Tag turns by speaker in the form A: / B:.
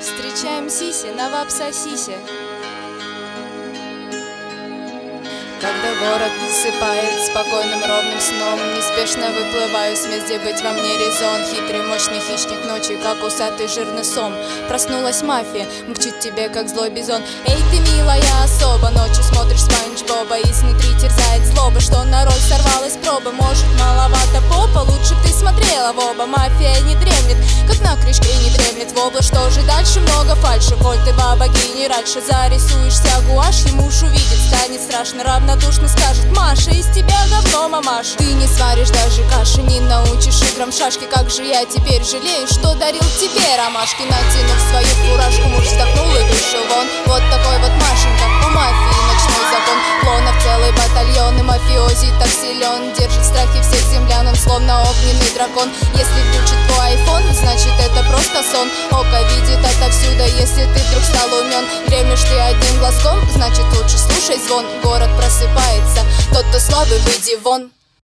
A: Встречаем Сиси на Вапсосисе. Когда город засыпает спокойным ровным сном, неспешно выплываю с мест, где быть во мне резон. Хитрый мощный хищник ночи, как усатый жирный сом. Проснулась мафия, мчит тебе, как злой бизон. Эй, ты милая особа, ночью смотришь Спанч Боба, изнутри терзает злоба, что на роль сорвалась проба. Может, маловато попа, лучше б ты смотрела в оба. Мафия не дремлет, как на крючке не дремлет вобла. Что же дальше? Много фальши, коль ты баба гений раньше. Зарисуешься гуашь, ему уж увидит, станет страшно, равнодушно скажет: Маша, из тебя говно, мамаша. Ты не сваришь даже каши, не научишь играм шашки. Как же я теперь жалею, что дарил тебе ромашки. Натянув свою фуражку, муж вздохнул и вышел вон. Вот такой вот Машенька, у мафии ночной закон. Клонов целый батальон, и мафиози так силен, держит в страхе всех землян, он словно огненный дракон. Если включит твой айфон, значит это просто сон. Око видит отовсюду, если ты вдруг стал умен. Дремлешь ты одним глазком, значит лучше слушай звон. Город просыпается, тот, кто слабый, выйди вон.